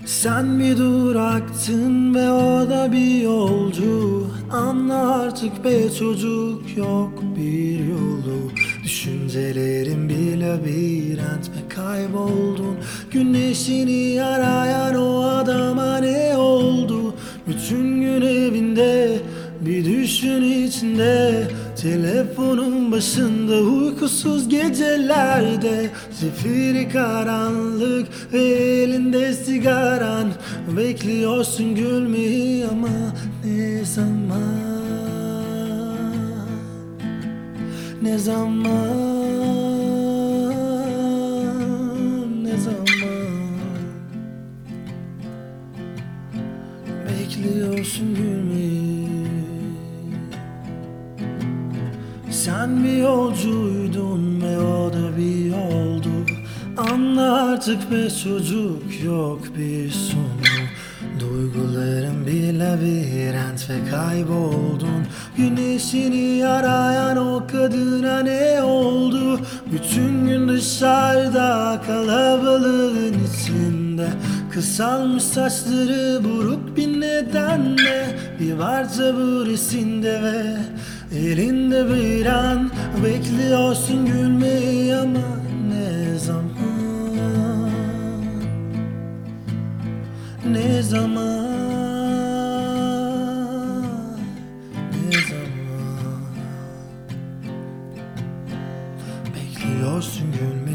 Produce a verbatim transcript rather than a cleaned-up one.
Sen bir duraktın ve o da bir yolcu. Anla artık be çocuk, yok bir yolu. Düşüncelerin bir labirent ve kayboldun. Güneşini arayan o adama ne oldu? Bütün gün evinde, bir düşün içinde. Telefonun başında, uykusuz gecelerde. Zifiri karanlık ve elinde sigaran. Bekliyorsun gülmeyi ama ne zaman? Ne zaman? Ne zaman? Bekliyorsun gülmeyi. Sen bir yolcuydun ve o da bir yoldu. Anla artık be çocuk, yok bir sonu. Duyguların bir labirent ve kayboldun. Güneşini arayan o kadına ne oldu? Bütün gün dışarıda, kalabalığın içinde. Kısalmış saçları, buruk bir nedenle. Bir varsa bu resimde ve elinde bir an. Bekliyorsun gülmeyi ama ne zaman? Ne zaman? Ne zaman? Bekliyorsun gülmeyi.